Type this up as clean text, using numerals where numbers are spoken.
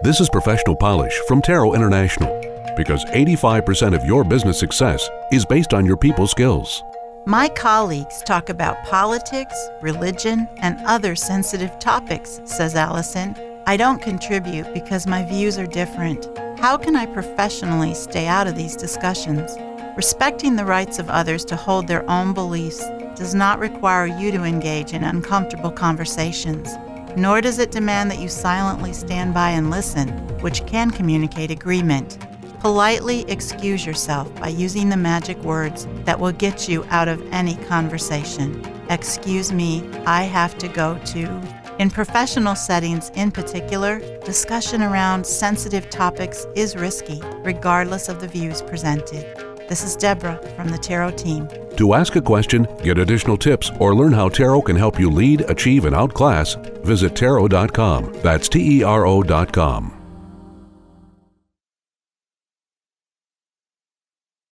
This is Professional Polish from Tarot International, because 85% of your business success is based on your people skills. My colleagues talk about politics, religion, and other sensitive topics, says Allison. I don't contribute because my views are different. How can I professionally stay out of these discussions? Respecting the rights of others to hold their own beliefs does not require you to engage in uncomfortable conversations, nor does it demand that you silently stand by and listen, which can communicate agreement. Politely excuse yourself by using the magic words that will get you out of any conversation. Excuse me, I have to go to. In professional settings in particular, discussion around sensitive topics is risky, regardless of the views presented. This is Deborah from the Tarot team. To ask a question, get additional tips, or learn how Tarot can help you lead, achieve, and outclass, visit Tarot.com. That's TERO.com.